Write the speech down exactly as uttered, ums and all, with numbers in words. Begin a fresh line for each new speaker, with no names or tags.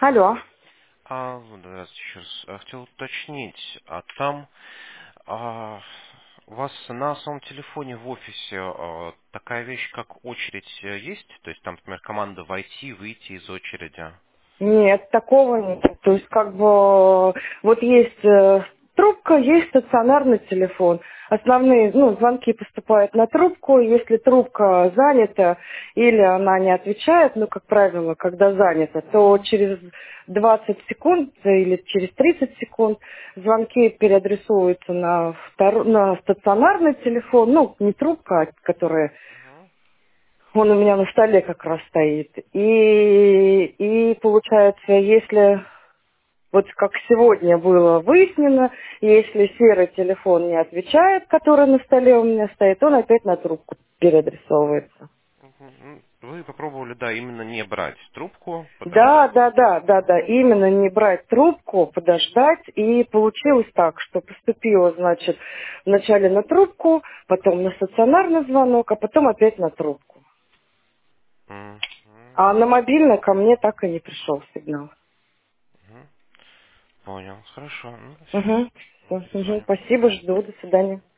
Алло.
А, ну, здравствуйте еще раз. А, Хотел уточнить, а там а, у вас на самом телефоне в офисе а, такая вещь, как очередь э, есть? То есть там, например, команда войти, выйти из очереди?
Нет, такого нет. То есть как бы вот есть э, трубка, есть стационарный телефон. Основные, ну, звонки поступают на трубку. Если трубка занята или она не отвечает, ну, как правило, когда занята, то через двадцать секунд или через тридцать секунд звонки переадресуются на, втор- на стационарный телефон, ну, не трубка, а которая он у меня на столе как раз стоит. И, и получается, если, вот как сегодня было выяснено, если серый телефон не отвечает, который на столе у меня стоит, он опять на трубку переадресовывается.
Мгм. Вы попробовали, да, именно не брать трубку,
Да,
подождать.
да, да, да, да, именно не брать трубку, подождать. И получилось так, что поступило, значит, вначале на трубку, потом на стационарный звонок, а потом опять на трубку.
Мгм.
А на мобильный ко мне так и не пришел сигнал.
Мгм. Понял, хорошо. Ну, все.
Угу. Все,
Перезвоню.
спасибо, жду. До свидания.